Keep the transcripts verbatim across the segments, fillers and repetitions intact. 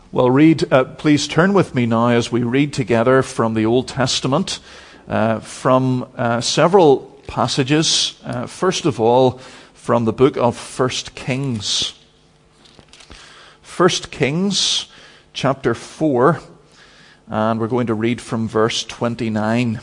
Well, read. Uh, please turn with me now as we read together from the Old Testament, uh, from uh, several passages. Uh, first of all, from the book of First Kings. First Kings, chapter four, and we're going to read from verse twenty-nine.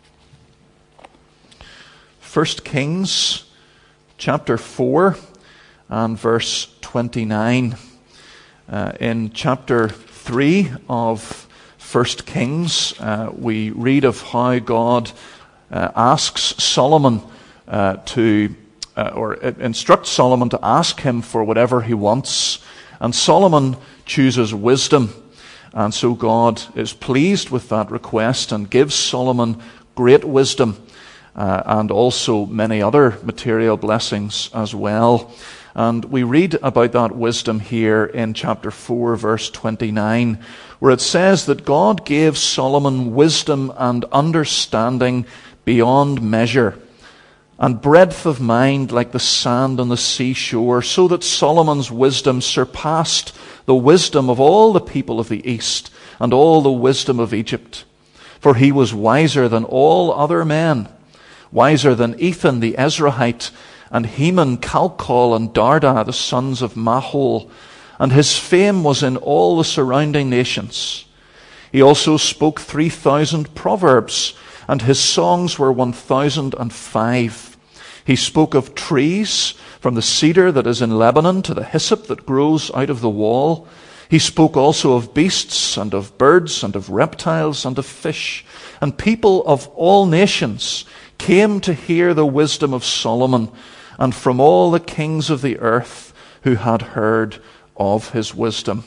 First Kings, chapter four, and verse twenty-nine. Uh, in chapter three of First Kings, uh, we read of how God uh, asks Solomon uh, to, uh, or instructs Solomon to ask him for whatever he wants. And Solomon chooses wisdom. And so God is pleased with that request and gives Solomon great wisdom uh, and also many other material blessings as well. And we read about that wisdom here in chapter four, verse twenty-nine, where it says that God gave Solomon wisdom and understanding beyond measure, and breadth of mind like the sand on the seashore, so that Solomon's wisdom surpassed the wisdom of all the people of the East and all the wisdom of Egypt. For he was wiser than all other men, wiser than Ethan the Ezrahite, and Heman, Calcol, and Darda, the sons of Mahol, and his fame was in all the surrounding nations. He also spoke three thousand proverbs, and his songs were one thousand and five. He spoke of trees, from the cedar that is in Lebanon to the hyssop that grows out of the wall. He spoke also of beasts, and of birds, and of reptiles, and of fish. And people of all nations came to hear the wisdom of Solomon, and from all the kings of the earth who had heard of his wisdom.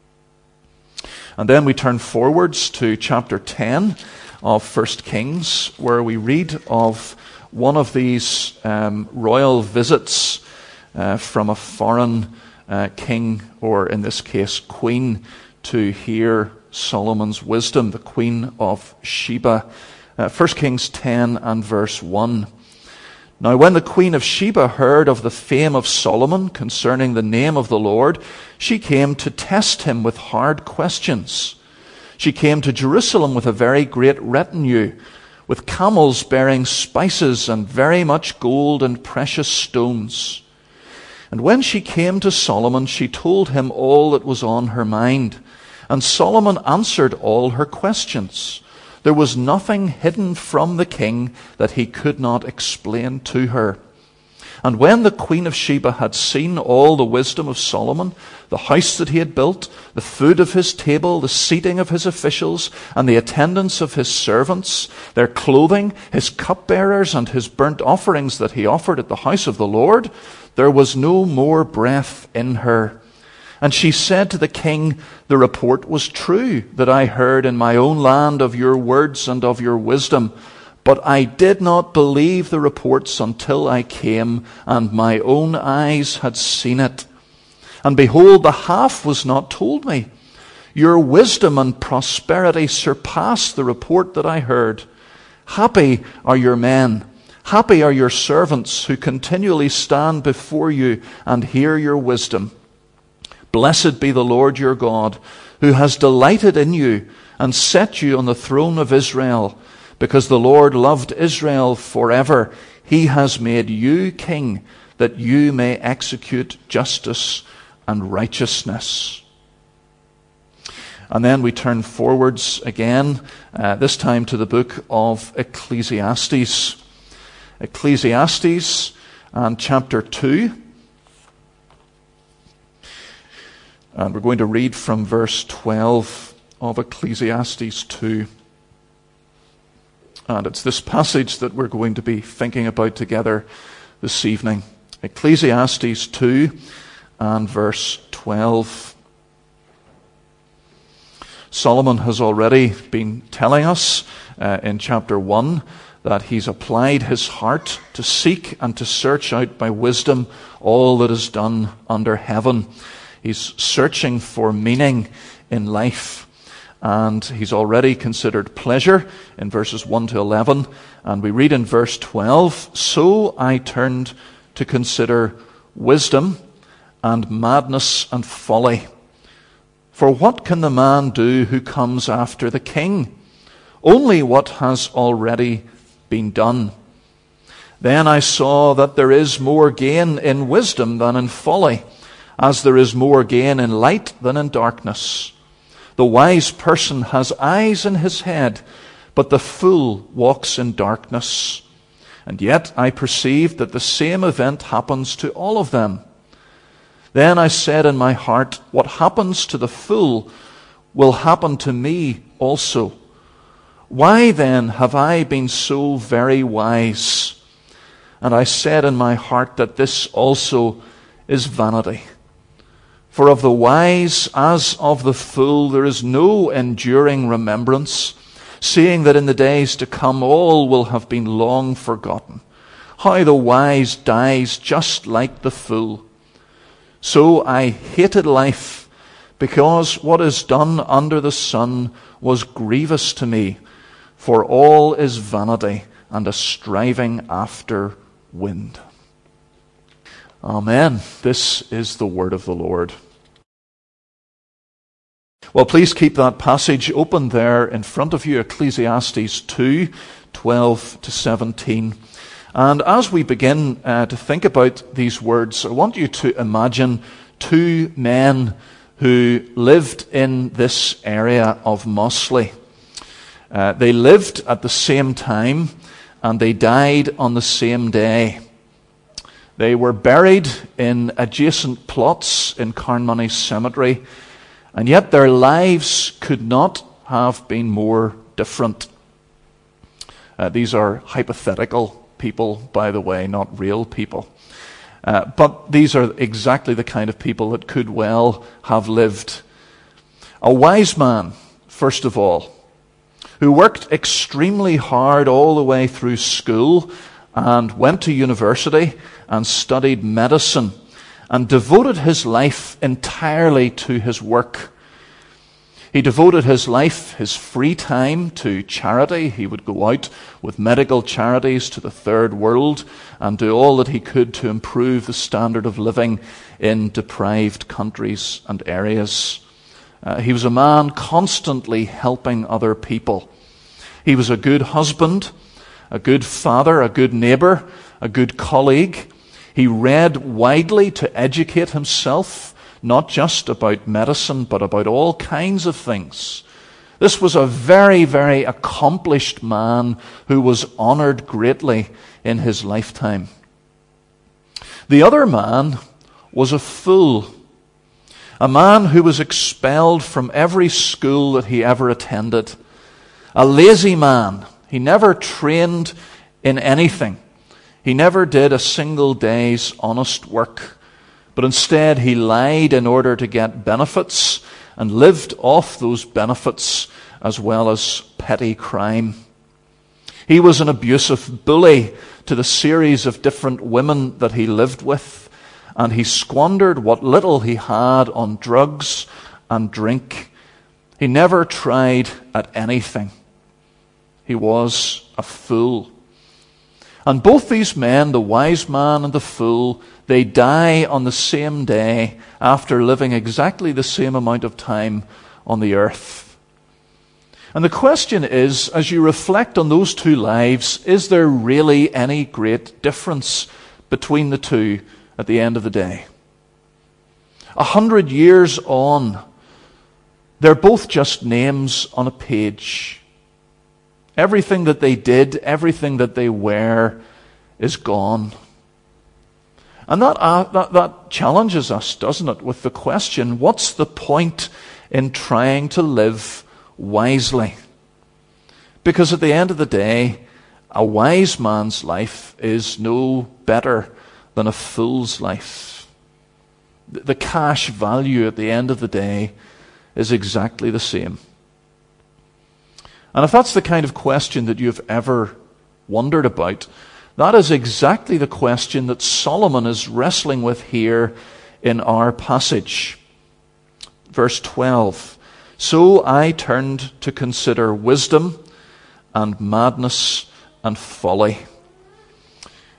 And then we turn forwards to chapter ten of First Kings, where we read of one of these um, royal visits uh, from a foreign uh, king, or in this case, queen, to hear Solomon's wisdom, the Queen of Sheba. Uh, First Kings ten and verse one. Now when the Queen of Sheba heard of the fame of Solomon concerning the name of the Lord, she came to test him with hard questions. She came to Jerusalem with a very great retinue, with camels bearing spices and very much gold and precious stones. And when she came to Solomon, she told him all that was on her mind. And Solomon answered all her questions. There was nothing hidden from the king that he could not explain to her. And when the Queen of Sheba had seen all the wisdom of Solomon, the house that he had built, the food of his table, the seating of his officials, and the attendance of his servants, their clothing, his cupbearers, and his burnt offerings that he offered at the house of the Lord, there was no more breath in her. And she said to the king, the report was true that I heard in my own land of your words and of your wisdom. But I did not believe the reports until I came, and my own eyes had seen it. And behold, the half was not told me. Your wisdom and prosperity surpassed the report that I heard. Happy are your men, happy are your servants who continually stand before you and hear your wisdom. Blessed be the Lord your God, who has delighted in you and set you on the throne of Israel. Because the Lord loved Israel forever, he has made you king, that you may execute justice and righteousness. And then we turn forwards again, uh, this time to the book of Ecclesiastes. Ecclesiastes and chapter two. And we're going to read from verse twelve of Ecclesiastes two. And it's this passage that we're going to be thinking about together this evening. Ecclesiastes two and verse twelve. Solomon has already been telling us uh, in chapter one that he's applied his heart to seek and to search out by wisdom all that is done under heaven. He's searching for meaning in life. And he's already considered pleasure in verses one to eleven. And we read in verse twelve, so I turned to consider wisdom and madness and folly. For what can the man do who comes after the king? Only what has already been done. Then I saw that there is more gain in wisdom than in folly, as there is more gain in light than in darkness. The wise person has eyes in his head, but the fool walks in darkness. And yet I perceived that the same event happens to all of them. Then I said in my heart, what happens to the fool will happen to me also. Why then have I been so very wise? And I said in my heart that this also is vanity. For of the wise as of the fool there is no enduring remembrance, seeing that in the days to come all will have been long forgotten. How the wise dies just like the fool. So I hated life, because what is done under the sun was grievous to me, for all is vanity and a striving after wind. Amen. This is the word of the Lord. Well, please keep that passage open there in front of you, Ecclesiastes two, twelve to seventeen. And as we begin uh, to think about these words, I want you to imagine two men who lived in this area of Mossley. Uh, they lived at the same time and they died on the same day. They were buried in adjacent plots in Carnmoney Cemetery, and yet their lives could not have been more different. Uh, these are hypothetical people, by the way, not real people. Uh, but these are exactly the kind of people that could well have lived. A wise man, first of all, who worked extremely hard all the way through school and went to university and studied medicine and devoted his life entirely to his work. He devoted his life, his free time, to charity. He would go out with medical charities to the third world and do all that he could to improve the standard of living in deprived countries and areas. Uh, he was a man constantly helping other people. He was a good husband, a good father, a good neighbor, a good colleague. He read widely to educate himself, not just about medicine, but about all kinds of things. This was a very, very accomplished man who was honored greatly in his lifetime. The other man was a fool, a man who was expelled from every school that he ever attended, a lazy man. He never trained in anything. He never did a single day's honest work. But instead he lied in order to get benefits and lived off those benefits as well as petty crime. He was an abusive bully to the series of different women that he lived with, and he squandered what little he had on drugs and drink. He never tried at anything. He was a fool. And both these men, the wise man and the fool, they die on the same day after living exactly the same amount of time on the earth. And the question is, as you reflect on those two lives, is there really any great difference between the two at the end of the day? A hundred years on, they're both just names on a page. Everything that they did, everything that they were, is gone. And that, uh, that, that challenges us, doesn't it, with the question, what's the point in trying to live wisely? Because at the end of the day, a wise man's life is no better than a fool's life. The cash value at the end of the day is exactly the same. And if that's the kind of question that you've ever wondered about, that is exactly the question that Solomon is wrestling with here in our passage. Verse twelve. So I turned to consider wisdom and madness and folly.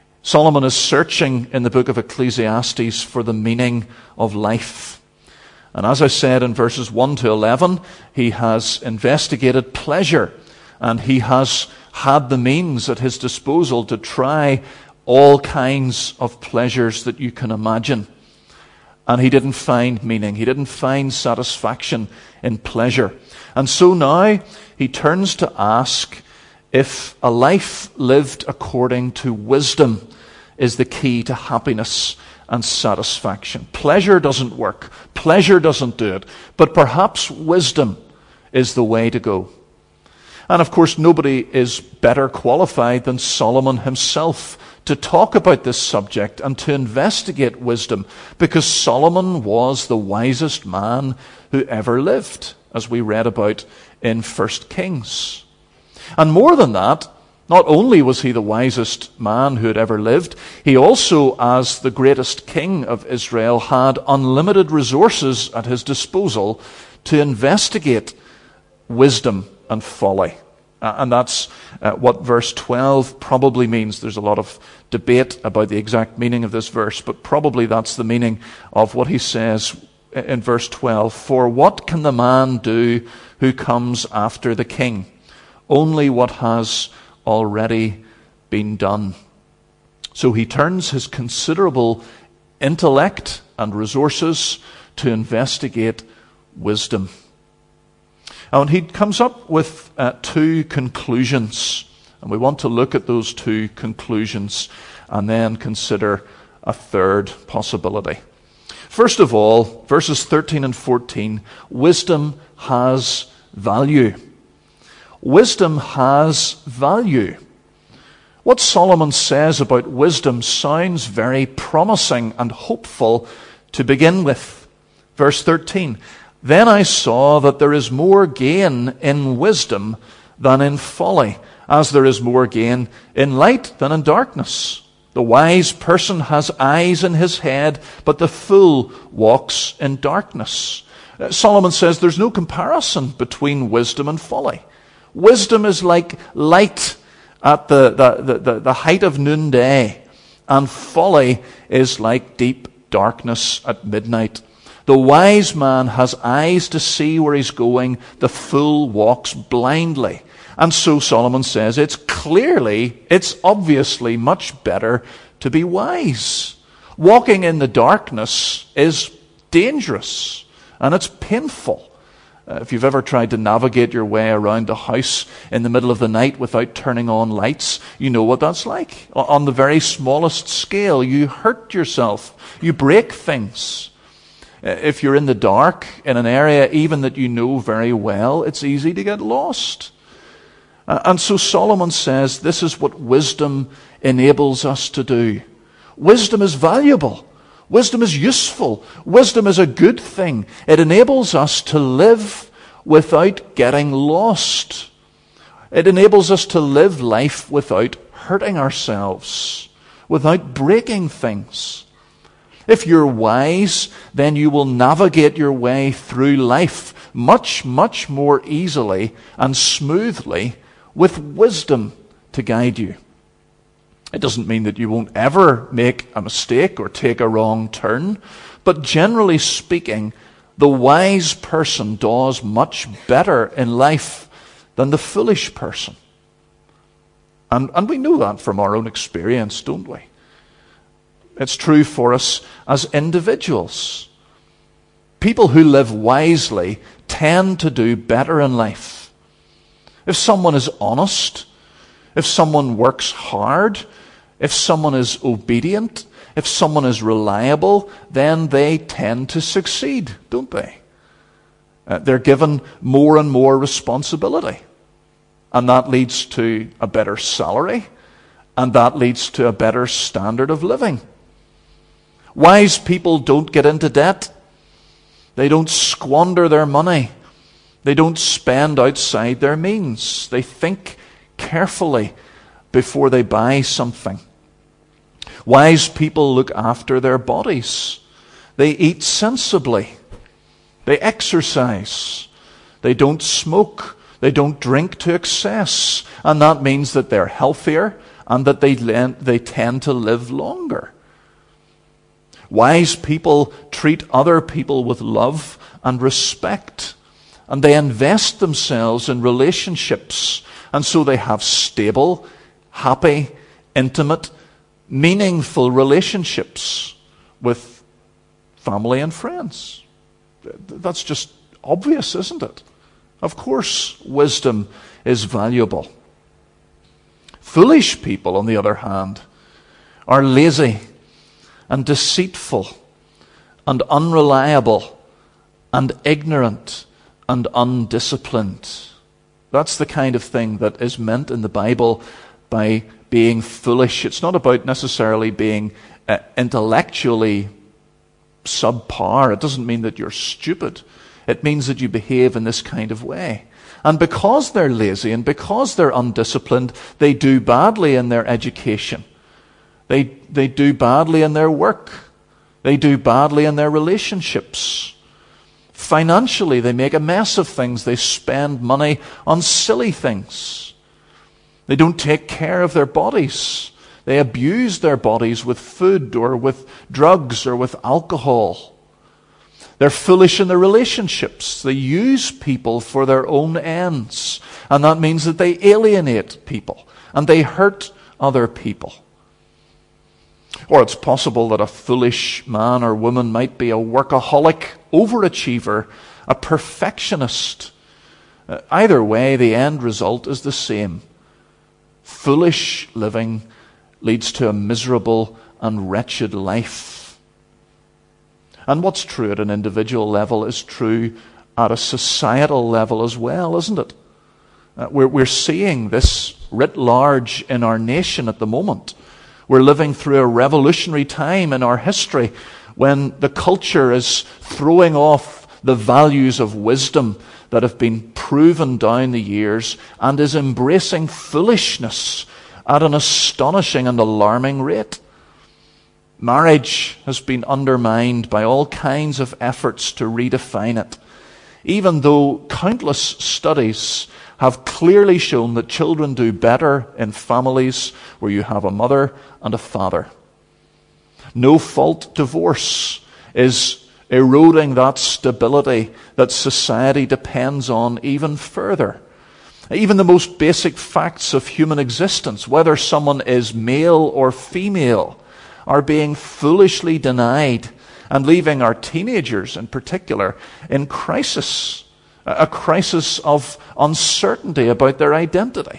Solomon is searching in the book of Ecclesiastes for the meaning of life. And as I said in verses one to eleven, he has investigated pleasure, and he has had the means at his disposal to try all kinds of pleasures that you can imagine. And he didn't find meaning. He didn't find satisfaction in pleasure. And so now he turns to ask if a life lived according to wisdom is the key to happiness and satisfaction. Pleasure doesn't work. Pleasure doesn't do it. But perhaps wisdom is the way to go. And of course, nobody is better qualified than Solomon himself to talk about this subject and to investigate wisdom, because Solomon was the wisest man who ever lived, as we read about in First Kings. And more than that, not only was he the wisest man who had ever lived, he also, as the greatest king of Israel, had unlimited resources at his disposal to investigate wisdom and folly. Uh, and that's uh, what verse twelve probably means. There's a lot of debate about the exact meaning of this verse, but probably that's the meaning of what he says in verse twelve. For what can the man do who comes after the king? Only what has already been done. So he turns his considerable intellect and resources to investigate wisdom. And he comes up with uh, two conclusions. And we want to look at those two conclusions and then consider a third possibility. First of all, verses thirteen and fourteen, wisdom has value. Wisdom has value. What Solomon says about wisdom sounds very promising and hopeful to begin with. Verse thirteen, then I saw that there is more gain in wisdom than in folly, as there is more gain in light than in darkness. The wise person has eyes in his head, but the fool walks in darkness. Uh, Solomon says there's no comparison between wisdom and folly. Wisdom is like light at the, the, the, the height of noonday, and folly is like deep darkness at midnight. The wise man has eyes to see where he's going. The fool walks blindly. And so Solomon says it's clearly, it's obviously much better to be wise. Walking in the darkness is dangerous and it's painful. Uh, if you've ever tried to navigate your way around the house in the middle of the night without turning on lights, you know what that's like. On the very smallest scale, you hurt yourself. You break things. If you're in the dark in an area even that you know very well, it's easy to get lost. Uh, and so Solomon says this is what wisdom enables us to do. Wisdom is valuable. Wisdom is useful. Wisdom is a good thing. It enables us to live without getting lost. It enables us to live life without hurting ourselves, without breaking things. If you're wise, then you will navigate your way through life much, much more easily and smoothly with wisdom to guide you. It doesn't mean that you won't ever make a mistake or take a wrong turn, but generally speaking, the wise person does much better in life than the foolish person. And, and we know that from our own experience, don't we? It's true for us as individuals. People who live wisely tend to do better in life. If someone is honest, if someone works hard, if someone is obedient, if someone is reliable, then they tend to succeed, don't they? Uh, they're given more and more responsibility. And that leads to a better salary, and that leads to a better standard of living. Wise people don't get into debt. They don't squander their money. They don't spend outside their means. They think carefully before they buy something. Wise people look after their bodies. They eat sensibly. They exercise. They don't smoke. They don't drink to excess. And that means that they're healthier and that they, they tend to live longer. Wise people treat other people with love and respect, and they invest themselves in relationships, and so they have stable, happy, intimate, meaningful relationships with family and friends. That's just obvious, isn't it? Of course, wisdom is valuable. Foolish people, on the other hand, are lazy and deceitful and unreliable and ignorant and undisciplined. That's the kind of thing that is meant in the Bible by being foolish. It's not about necessarily being uh, intellectually subpar. It doesn't mean that you're stupid. It means that you behave in this kind of way. And because they're lazy and because they're undisciplined, they do badly in their education. They, they do badly in their work. They do badly in their relationships. Financially, they make a mess of things. They spend money on silly things. They don't take care of their bodies. They abuse their bodies with food or with drugs or with alcohol. They're foolish in their relationships. They use people for their own ends. And that means that they alienate people and they hurt other people. Or it's possible that a foolish man or woman might be a workaholic, overachiever, a perfectionist. Uh, either way, the end result is the same. Foolish living leads to a miserable and wretched life. And what's true at an individual level is true at a societal level as well, isn't it? Uh, we're, we're seeing this writ large in our nation at the moment. We're living through a revolutionary time in our history when the culture is throwing off the values of wisdom that have been proven down the years and is embracing foolishness at an astonishing and alarming rate. Marriage has been undermined by all kinds of efforts to redefine it, even though countless studies have clearly shown that children do better in families where you have a mother and a father. No-fault divorce is eroding that stability that society depends on even further. Even the most basic facts of human existence, whether someone is male or female, are being foolishly denied and leaving our teenagers in particular in crisis. A crisis of uncertainty about their identity.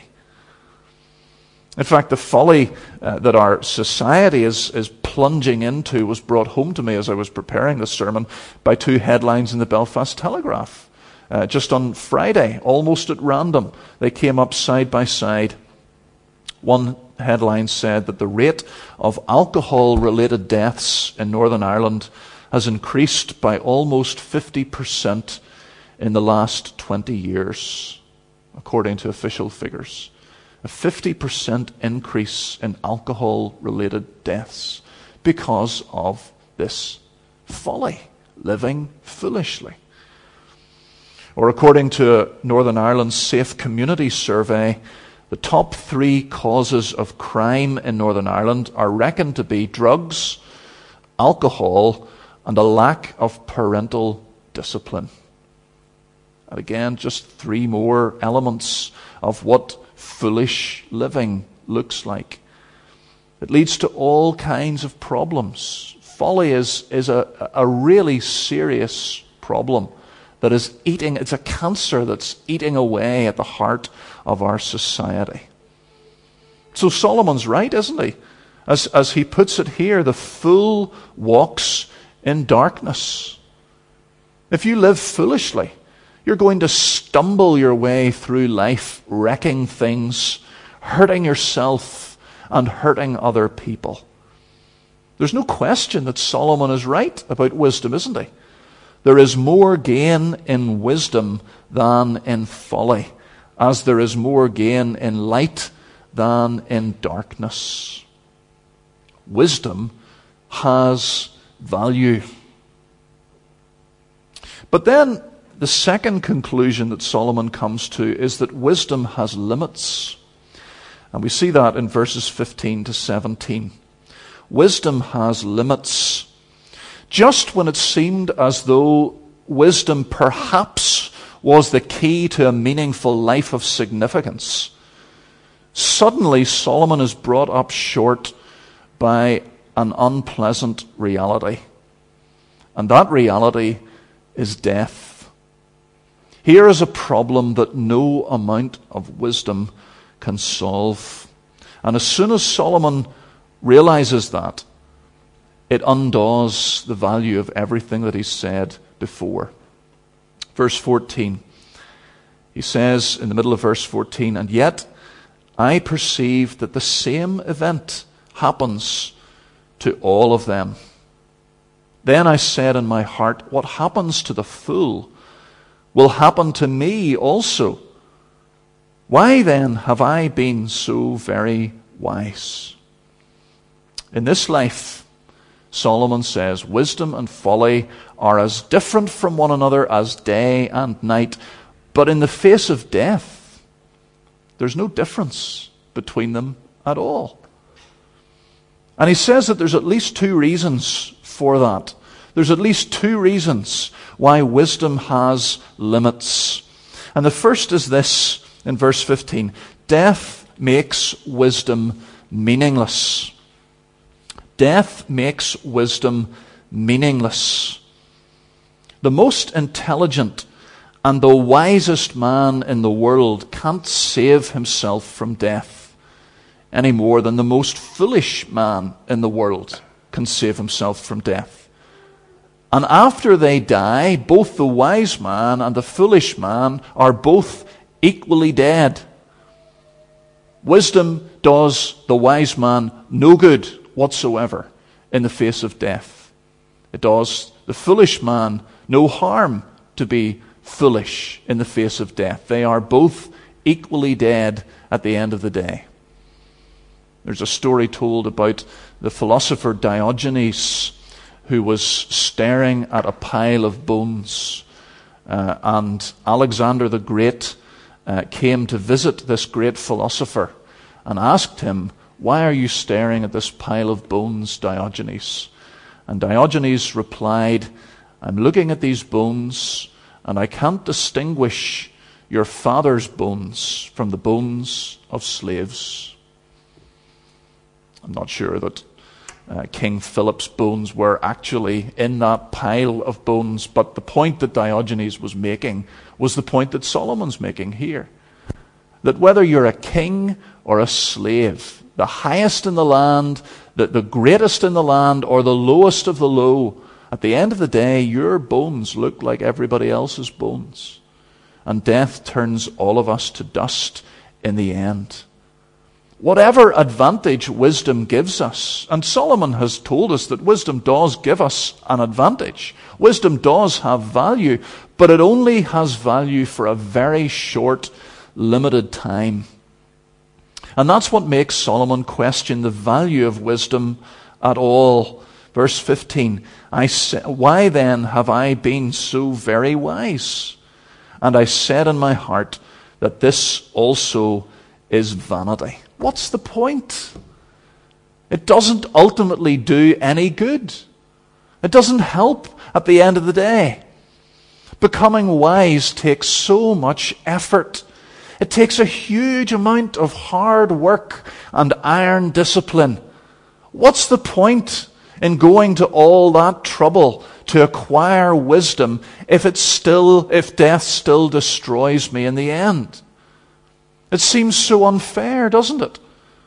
In fact, the folly uh, that our society is, is plunging into was brought home to me as I was preparing this sermon by two headlines in the Belfast Telegraph. Uh, just on Friday, almost at random, they came up side by side. One headline said that the rate of alcohol-related deaths in Northern Ireland has increased by almost fifty percent in the last twenty years, according to official figures. A fifty percent increase in alcohol-related deaths because of this folly, living foolishly. Or according to Northern Ireland's Safe Community Survey, the top three causes of crime in Northern Ireland are reckoned to be drugs, alcohol, and a lack of parental discipline. And again, just three more elements of what foolish living looks like. It leads to all kinds of problems. Folly is, is a, a really serious problem that is eating, it's a cancer that's eating away at the heart of our society. So Solomon's right, isn't he? As, as he puts it here, the fool walks in darkness. If you live foolishly, you're going to stumble your way through life, wrecking things, hurting yourself, and hurting other people. There's no question that Solomon is right about wisdom, isn't he? There is more gain in wisdom than in folly, as there is more gain in light than in darkness. Wisdom has value. But then, the second conclusion that Solomon comes to is that wisdom has limits. And we see that in verses fifteen to seventeen. Wisdom has limits Just when it seemed as though wisdom perhaps was the key to a meaningful life of significance, suddenly Solomon is brought up short by an unpleasant reality. And that reality is death. Here is a problem that no amount of wisdom can solve. And as soon as Solomon realizes that, it undoes the value of everything that he said before. Verse fourteen. He says in the middle of verse fourteen, "And yet I perceive that the same event happens to all of them. Then I said in my heart, what happens to the fool will happen to me also. Why then have I been so very wise?" In this life, Solomon says, wisdom and folly are as different from one another as day and night. But in the face of death, there's no difference between them at all. And he says that there's at least two reasons for that. There's at least two reasons why wisdom has limits. And the first is this, in verse fifteen. Death makes wisdom meaningless. Death makes wisdom meaningless. The most intelligent and the wisest man in the world can't save himself from death any more than the most foolish man in the world can save himself from death. And after they die, both the wise man and the foolish man are both equally dead. Wisdom does the wise man no good whatsoever in the face of death. It does the foolish man no harm to be foolish in the face of death. They are both equally dead at the end of the day. There's a story told about the philosopher Diogenes, who was staring at a pile of bones. Uh, and Alexander the Great uh, came to visit this great philosopher and asked him, "Why are you staring at this pile of bones, Diogenes?" And Diogenes replied, "I'm looking at these bones, and I can't distinguish your father's bones from the bones of slaves." I'm not sure that uh, King Philip's bones were actually in that pile of bones, but the point that Diogenes was making was the point that Solomon's making here. That whether you're a king or a slave, the highest in the land, the, the greatest in the land, or the lowest of the low, at the end of the day, your bones look like everybody else's bones. And death turns all of us to dust in the end. Whatever advantage wisdom gives us, and Solomon has told us that wisdom does give us an advantage. Wisdom does have value, but it only has value for a very short, limited time. And that's what makes Solomon question the value of wisdom at all. Verse fifteen, I say, "Why then have I been so very wise? And I said in my heart that this also is vanity." What's the point? It doesn't ultimately do any good. It doesn't help at the end of the day. Becoming wise takes so much effort. It takes a huge amount of hard work and iron discipline. What's the point in going to all that trouble to acquire wisdom if it's still, if death still destroys me in the end? It seems so unfair, doesn't it?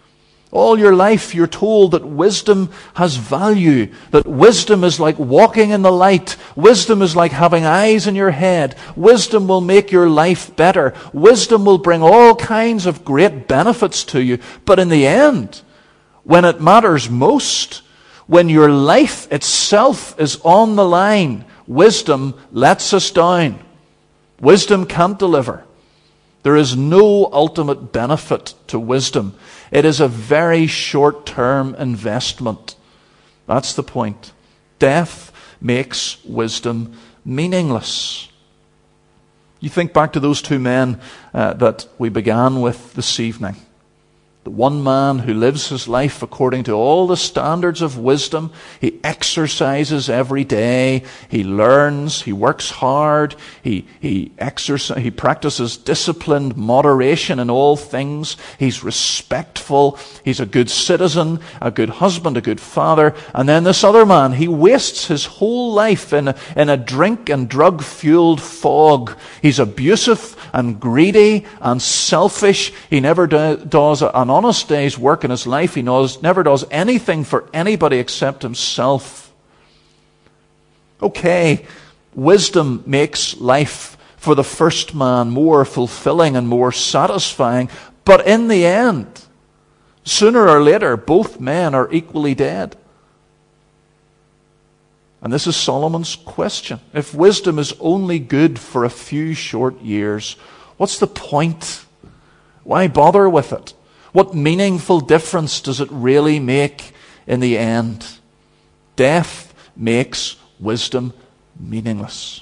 All your life you're told that wisdom has value, that wisdom is like walking in the light, wisdom is like having eyes in your head, wisdom will make your life better, wisdom will bring all kinds of great benefits to you. But in the end, when it matters most, when your life itself is on the line, wisdom lets us down. Wisdom can't deliver. There is no ultimate benefit to wisdom. It is a very short-term investment. That's the point. Death makes wisdom meaningless. You think back to those two men uh, that we began with this evening. The one man who lives his life according to all the standards of wisdom. He exercises every day. He learns. He works hard. He, he, exercise, he practices disciplined moderation in all things. He's respectful. He's a good citizen, a good husband, a good father. And then this other man, he wastes his whole life in a, in a drink and drug-fueled fog. He's abusive and greedy and selfish. He never do, does an honest day's work in his life. He knows, never does anything for anybody except himself. Okay, wisdom makes life for the first man more fulfilling and more satisfying, but in the end, sooner or later, both men are equally dead. And this is Solomon's question. If wisdom is only good for a few short years, what's the point? Why bother with it? What meaningful difference does it really make in the end? Death makes wisdom meaningless.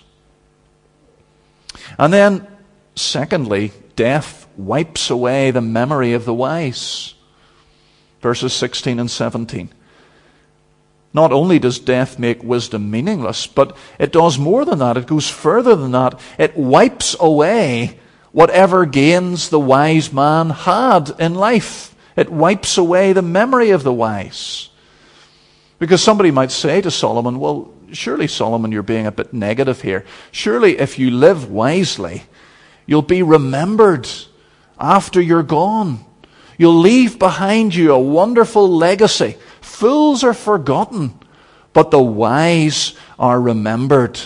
And then, secondly, death wipes away the memory of the wise. Verses sixteen and seventeen. Not only does death make wisdom meaningless, but it does more than that. It goes further than that. It wipes away whatever gains the wise man had in life. It wipes away the memory of the wise. Because somebody might say to Solomon, well, surely, Solomon, you're being a bit negative here. Surely if you live wisely, you'll be remembered after you're gone. You'll leave behind you a wonderful legacy. Fools are forgotten, but the wise are remembered.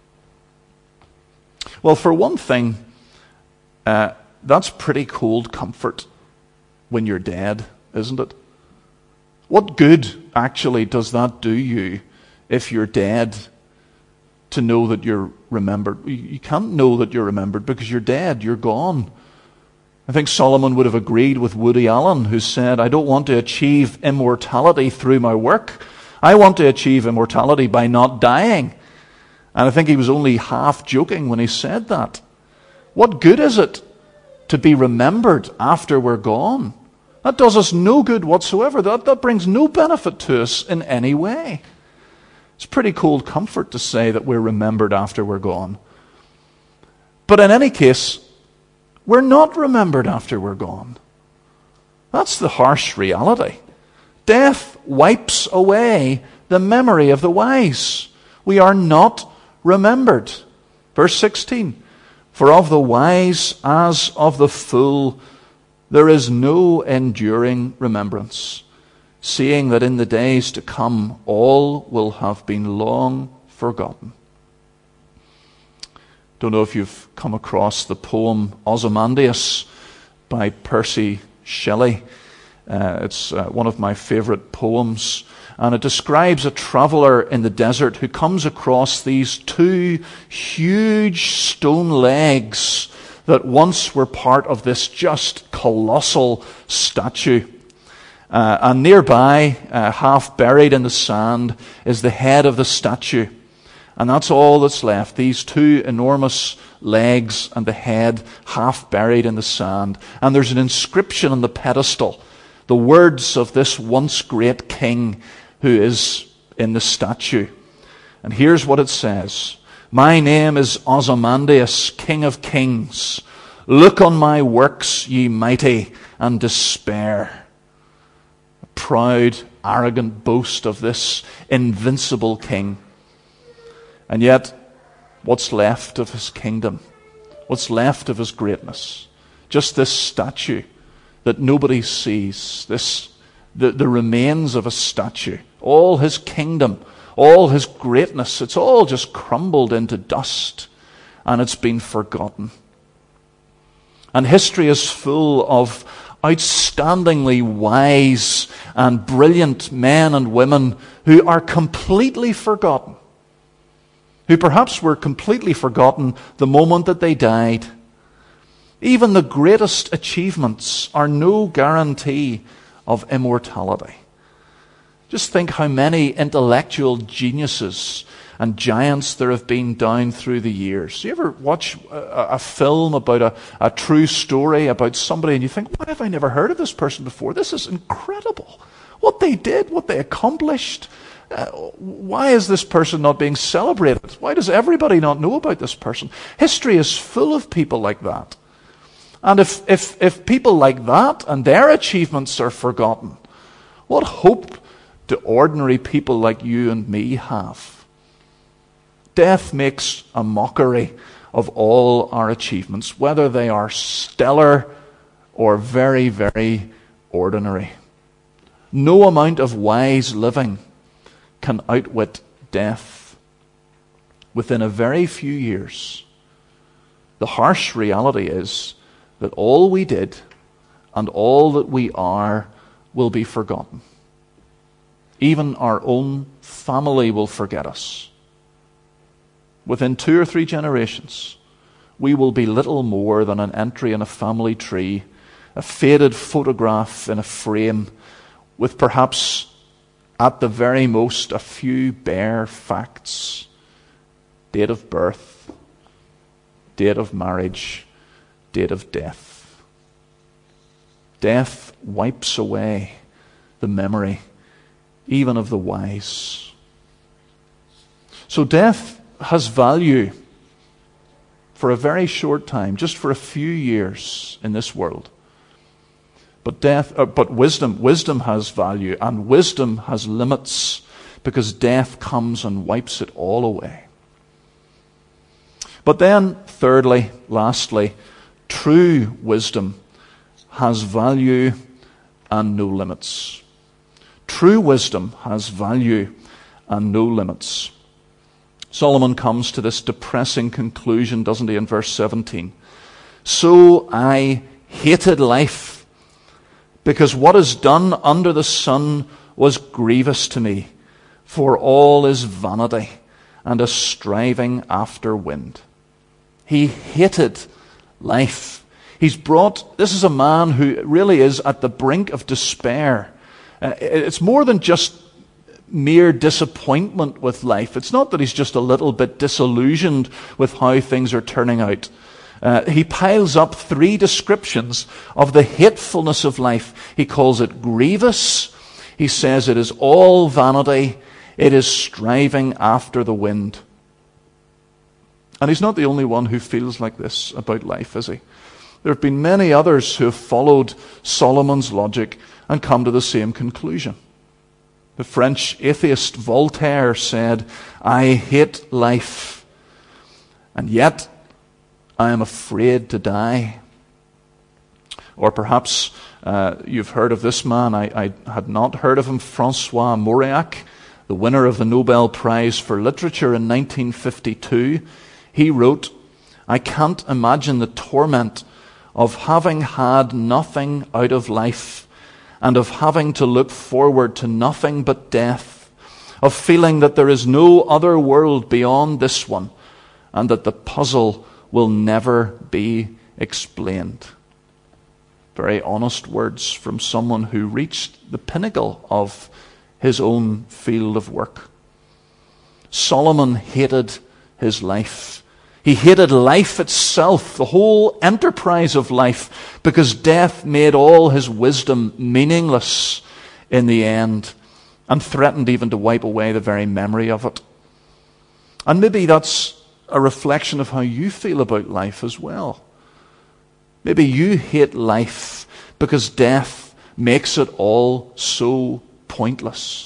Well, for one thing, uh, that's pretty cold comfort when you're dead, isn't it? What good, actually, does that do you if you're dead to know that you're remembered? You can't know that you're remembered because you're dead, you're gone. I think Solomon would have agreed with Woody Allen, who said, I don't want to achieve immortality through my work. I want to achieve immortality by not dying. And I think he was only half joking when he said that. What good is it to be remembered after we're gone? That does us no good whatsoever. That, that brings no benefit to us in any way. It's pretty cold comfort to say that we're remembered after we're gone. But in any case, we're not remembered after we're gone. That's the harsh reality. Death wipes away the memory of the wise. We are not remembered. Verse sixteen. For of the wise as of the fool there is no enduring remembrance, seeing that in the days to come all will have been long forgotten. Don't know if you've come across the poem Ozymandias by Percy Shelley. Uh, it's uh, one of my favorite poems. And it describes a traveler in the desert who comes across these two huge stone legs that once were part of this just colossal statue. Uh, and nearby, uh, half buried in the sand, is the head of the statue. And that's all that's left, these two enormous legs and the head half buried in the sand. And there's an inscription on the pedestal, the words of this once great king who is in the statue. And here's what it says. My name is Ozymandias, King of Kings. Look on my works, ye mighty, and despair. A proud, arrogant boast of this invincible king. And yet, what's left of his kingdom? What's left of his greatness? Just this statue that nobody sees. This, the, the remains of a statue. All his kingdom, all his greatness, it's all just crumbled into dust. And it's been forgotten. And history is full of outstandingly wise and brilliant men and women who are completely forgotten. Who perhaps were completely forgotten the moment that they died. Even the greatest achievements are no guarantee of immortality. Just think how many intellectual geniuses and giants there have been down through the years. You ever watch a, a film about a, a true story about somebody and you think, why have I never heard of this person before? This is incredible. What they did, what they accomplished. Uh, why is this person not being celebrated? Why does everybody not know about this person? History is full of people like that. And if, if, if people like that and their achievements are forgotten, what hope do ordinary people like you and me have? Death makes a mockery of all our achievements, whether they are stellar or very, very ordinary. No amount of wise living can outwit death. Within a very few years, the harsh reality is that all we did and all that we are will be forgotten. Even our own family will forget us. Within two or three generations, we will be little more than an entry in a family tree, a faded photograph in a frame, with perhaps at the very most a few bare facts: date of birth, date of marriage, date of death. Death wipes away the memory even of the wise. So death has value for a very short time, just for a few years in this world. But death, uh, but wisdom, wisdom has value, and wisdom has limits, because death comes and wipes it all away. But then, thirdly, lastly, true wisdom has value and no limits. True wisdom has value and no limits. Solomon comes to this depressing conclusion, doesn't he, in verse seventeen? So I hated life, because what is done under the sun was grievous to me, for all is vanity and a striving after wind. He hated life. He's brought, this is a man who really is at the brink of despair. Uh, it's more than just mere disappointment with life. It's not that he's just a little bit disillusioned with how things are turning out. Uh, he piles up three descriptions of the hatefulness of life. He calls it grievous. He says it is all vanity. It is striving after the wind. And he's not the only one who feels like this about life, is he? There have been many others who have followed Solomon's logic and come to the same conclusion. The French atheist Voltaire said, I hate life, and yet I am afraid to die. Or perhaps uh, you've heard of this man. I, I had not heard of him, Francois Mauriac, the winner of the Nobel Prize for Literature in nineteen fifty-two. He wrote, I can't imagine the torment of having had nothing out of life, and of having to look forward to nothing but death, of feeling that there is no other world beyond this one, and that the puzzle will never be explained. Very honest words from someone who reached the pinnacle of his own field of work. Solomon hated his life. He hated life itself, the whole enterprise of life, because death made all his wisdom meaningless in the end, and threatened even to wipe away the very memory of it. And maybe that's a reflection of how you feel about life as well. Maybe you hate life because death makes it all so pointless.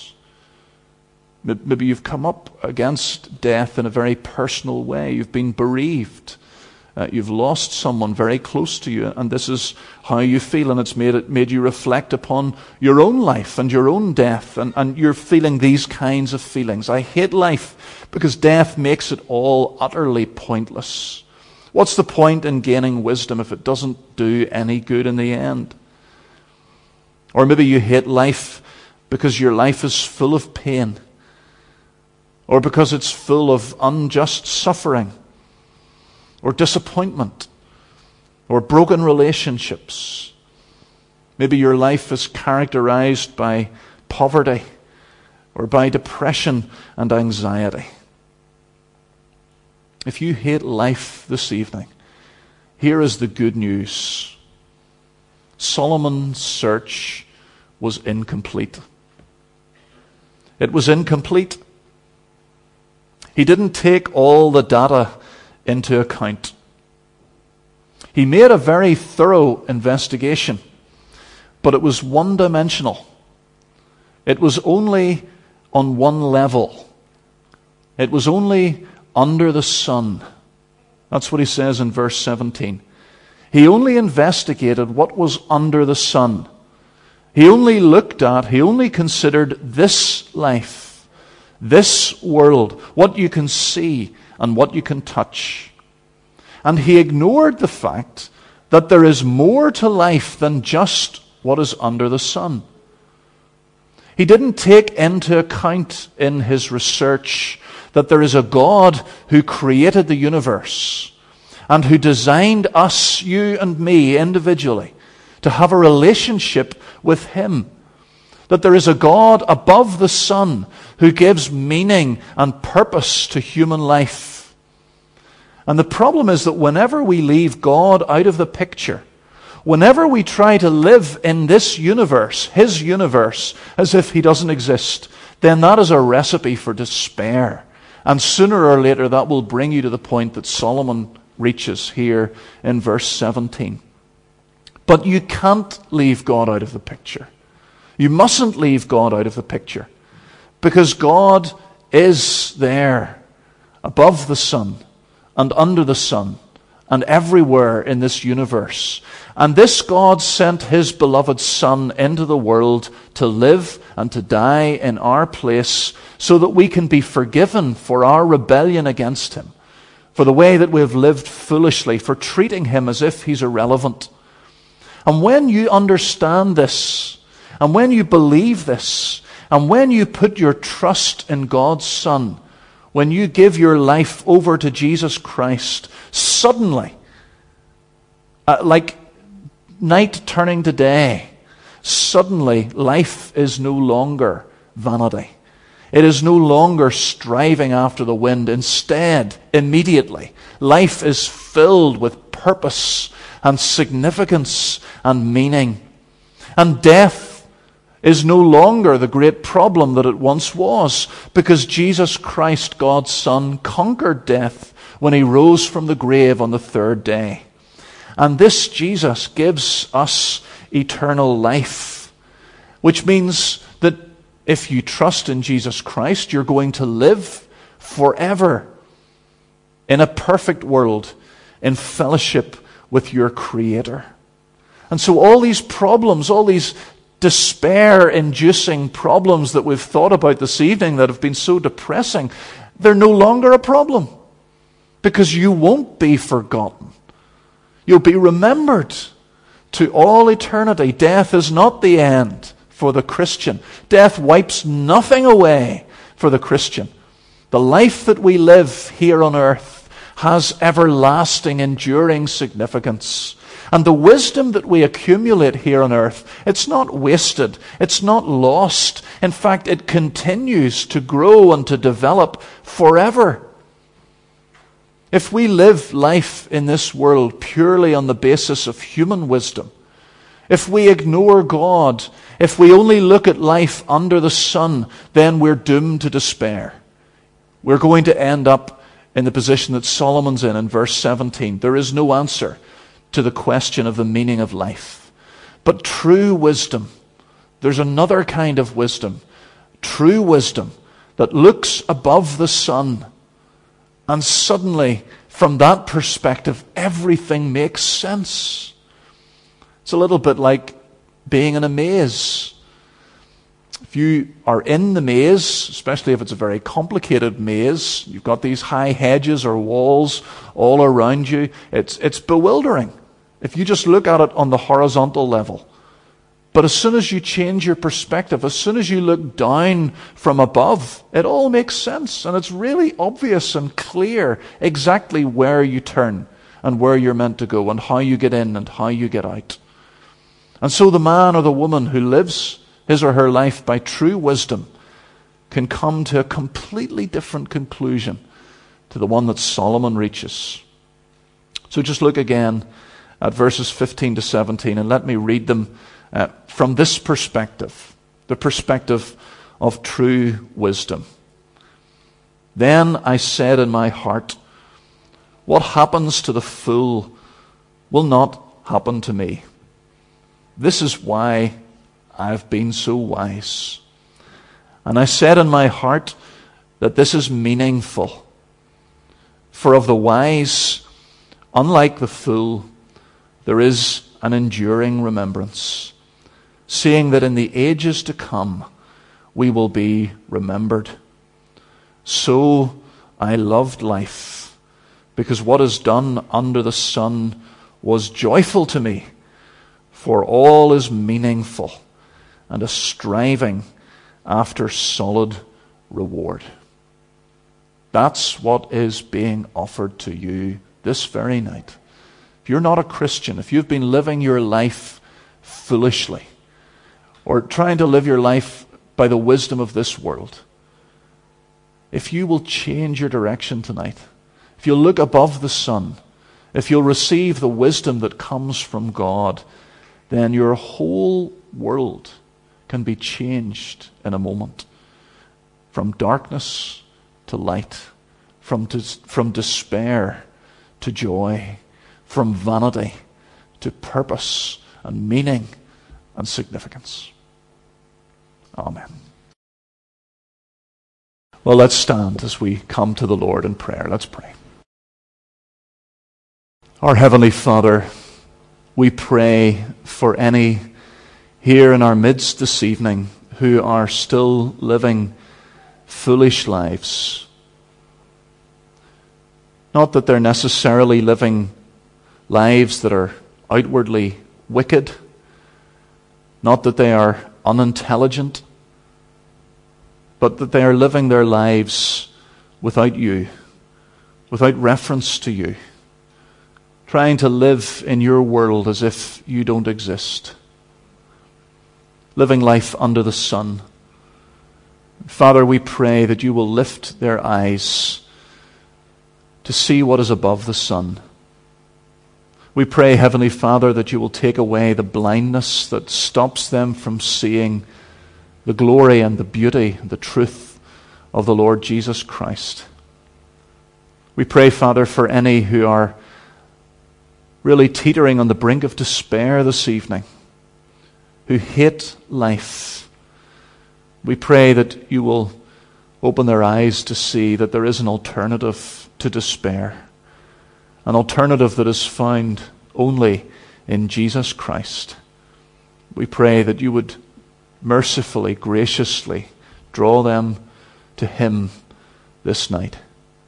Maybe you've come up against death in a very personal way. You've been bereaved. Uh, you've lost someone very close to you, and this is how you feel, and it's made it made you reflect upon your own life and your own death, and, and you're feeling these kinds of feelings. I hate life because death makes it all utterly pointless. What's the point in gaining wisdom if it doesn't do any good in the end? Or maybe you hate life because your life is full of pain, or because it's full of unjust suffering, or disappointment, or broken relationships. Maybe your life is characterized by poverty, or by depression and anxiety. if you hate life this evening, here is the good news. Solomon's search was incomplete. It was incomplete. He didn't take all the data into account. He made a very thorough investigation, but it was one-dimensional. It was only on one level. It was only under the sun. That's what he says in verse seventeen. He only investigated what was under the sun. He only looked at, he only considered this life, this world, what you can see and what you can touch. And he ignored the fact that there is more to life than just what is under the sun. He didn't take into account in his research that there is a God who created the universe and who designed us, you and me, individually, to have a relationship with him. That there is a God above the sun who gives meaning and purpose to human life. And the problem is that whenever we leave God out of the picture, whenever we try to live in this universe, his universe, as if he doesn't exist, then that is a recipe for despair. And sooner or later that will bring you to the point that Solomon reaches here in verse seventeen. But you can't leave God out of the picture. You mustn't leave God out of the picture, because God is there above the sun and under the sun and everywhere in this universe. And this God sent his beloved Son into the world to live and to die in our place so that we can be forgiven for our rebellion against him, for the way that we have lived foolishly, for treating him as if he's irrelevant. And when you understand this, and when you believe this, and when you put your trust in God's Son, when you give your life over to Jesus Christ, suddenly, uh, like night turning to day, suddenly life is no longer vanity. It is no longer striving after the wind. Instead, immediately, life is filled with purpose and significance and meaning. And death is no longer the great problem that it once was, because Jesus Christ, God's Son, conquered death when he rose from the grave on the third day. And this Jesus gives us eternal life, which means that if you trust in Jesus Christ, you're going to live forever in a perfect world, in fellowship with your Creator. And so all these problems, all these despair-inducing problems that we've thought about this evening that have been so depressing, they're no longer a problem, because you won't be forgotten. You'll be remembered to all eternity. Death is not the end for the Christian. Death wipes nothing away for the Christian. The life that we live here on earth has everlasting, enduring significance. And the wisdom that we accumulate here on earth, it's not wasted. It's not lost. In fact, it continues to grow and to develop forever. If we live life in this world purely on the basis of human wisdom, if we ignore God, if we only look at life under the sun, then we're doomed to despair. We're going to end up in the position that Solomon's in in verse seventeen. There is no answer to the question of the meaning of life. But true wisdom, there's another kind of wisdom, true wisdom that looks above the sun, and suddenly, from that perspective, everything makes sense. It's a little bit like being in a maze. If you are in the maze, especially if it's a very complicated maze, you've got these high hedges or walls all around you, it's, it's bewildering if you just look at it on the horizontal level. But as soon as you change your perspective, as soon as you look down from above, it all makes sense. And it's really obvious and clear exactly where you turn and where you're meant to go and how you get in and how you get out. And so the man or the woman who lives his or her life by true wisdom can come to a completely different conclusion to the one that Solomon reaches. So just look again at verses fifteen to seventeen, and let me read them uh, from this perspective, the perspective of true wisdom. Then I said in my heart, what happens to the fool will not happen to me. This is why I've been so wise. And I said in my heart that this is meaningful. For of the wise, unlike the fool, there is an enduring remembrance, seeing that in the ages to come we will be remembered. So I loved life, because what is done under the sun was joyful to me, for all is meaningful and a striving after solid reward. That's what is being offered to you this very night. If you're not a Christian, if you've been living your life foolishly, or trying to live your life by the wisdom of this world, if you will change your direction tonight, if you'll look above the sun, if you'll receive the wisdom that comes from God, then your whole world can be changed in a moment. From darkness to light, from, dis- from despair to joy, from vanity to purpose and meaning and significance. Amen. Well, let's stand as we come to the Lord in prayer. Let's pray. Our Heavenly Father, we pray for any here in our midst this evening who are still living foolish lives. Not that they're necessarily living lives that are outwardly wicked, not that they are unintelligent, but that they are living their lives without you, without reference to you, trying to live in your world as if you don't exist, living life under the sun. Father, we pray that you will lift their eyes to see what is above the sun. We pray, Heavenly Father, that you will take away the blindness that stops them from seeing the glory and the beauty and the truth of the Lord Jesus Christ. We pray, Father, for any who are really teetering on the brink of despair this evening, who hate life. We pray that you will open their eyes to see that there is an alternative to despair, an alternative that is found only in Jesus Christ. We pray that you would mercifully, graciously draw them to him this night.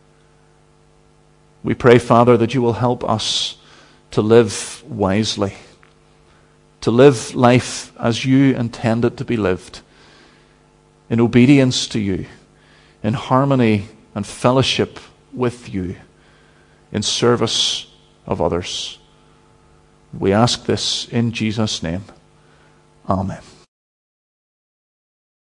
We pray, Father, that you will help us to live wisely, to live life as you intend it to be lived, in obedience to you, in harmony and fellowship with you, in service of others. We ask this in Jesus' name. Amen.